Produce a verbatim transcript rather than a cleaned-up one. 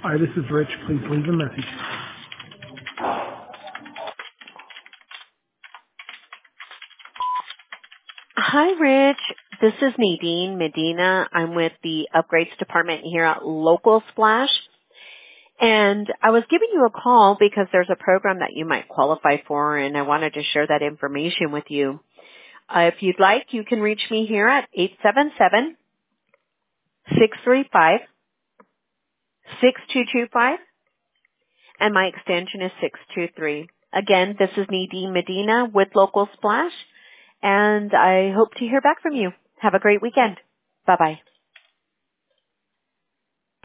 Hi, this is Rich. Please leave a message. Hi, Rich. This is Nadine Medina. I'm with the Upgrades Department here at Local Splash. And I was giving you a call because there's a program that you might qualify for, and I wanted to share that information with you. Uh, if you'd like, you can reach me here at eight seven seven, six three five, six two two five, and my extension is six two three. Again, this is Nadine Medina with Local Splash, and I hope to hear back from you. Have a great weekend. Bye-bye.